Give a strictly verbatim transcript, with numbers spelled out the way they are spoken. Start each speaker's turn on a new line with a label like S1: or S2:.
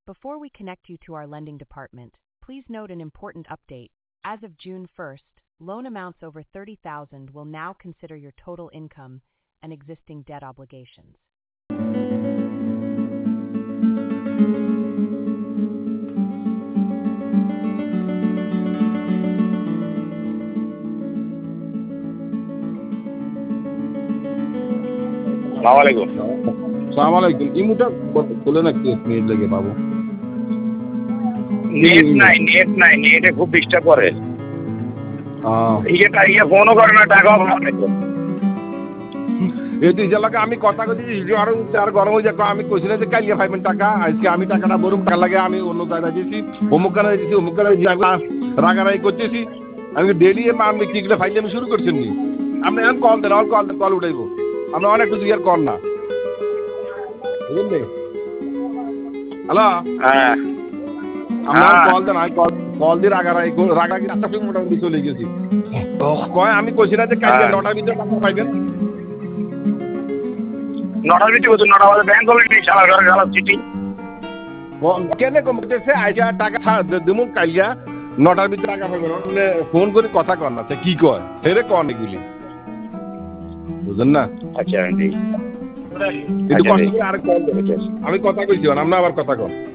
S1: Before we connect you to our lending department, please note an important update. As of June first, loan amounts over thirty thousand will now consider your total income and existing debt obligations.
S2: সালাম আলাইকুম।
S3: সালাম আলাইকুম। ইমুটা বলে না কি minute লেগে পাবো?
S2: Net নাই, নেট নাই, নেটে খুব ডিস্টার্ব করে। ইয়েটা ইয়ে ফোনও করে না, টাকাও পাবে না।
S3: এই দুই জেলাকে আমি কথা কইছি, আরো আর গরম হয়ে যাক। আমি কইছি না যে কালিয়া পাইবেন টাকা, আজকে আমি টাকাটা বরং টাকা লাগে আমি অন্য জায়গায় দিয়েছি, অমুক কানে দিয়েছি, অমুক কানে রাগারাগি করতেছি। আমি ডেলি আমি কিগুলো ফাইলে আমি শুরু করছেন নি। আপনি এখন কল দেন, অল কল কল উঠাইব। আপনি অনেক কিছু ইয়ার কর না, বুঝলেন? হ্যালো,
S2: হ্যাঁ,
S3: আমার কল দেন, আমি কল কল দিয়ে রাগারাগি রাগারাগি আটটা থেকে মোটামুটি চলে গেছি। কয় আমি কইছি না যে কালকে নটার ভিতরে টাকা পাইবেন।
S2: নটার ভিতরে বলছো, নটা বাজে ব্যাংক অলরেডি সারা ঘরে গেলাম চিঠি।
S3: কেন কমতেছে আইসা টাকা দেবো কালিয়া নটার ভিতরে টাকা পাবেন। ফোন করে কথা কর না, কি কয় সেরে কন এগুলি, বুঝলেন না?
S2: আচ্ছা,
S3: একটু কষ্ট করে আরেক কল দেবে। আমি কথা কইছি, আমরা আবার কথা কর।